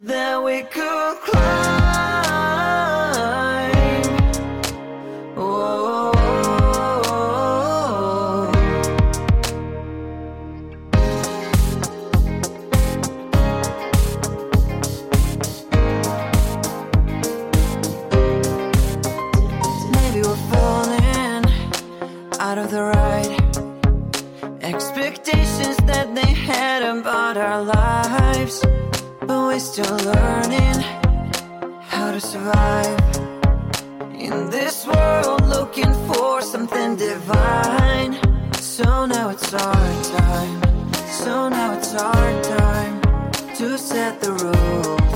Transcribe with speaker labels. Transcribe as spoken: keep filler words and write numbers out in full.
Speaker 1: that we could climb. Oh, maybe we're falling out of the ride. Expectations that they had about our lives, but we're still learning how to survive in this world, looking for something divine. So now it's our time, so now it's our time to set the rules.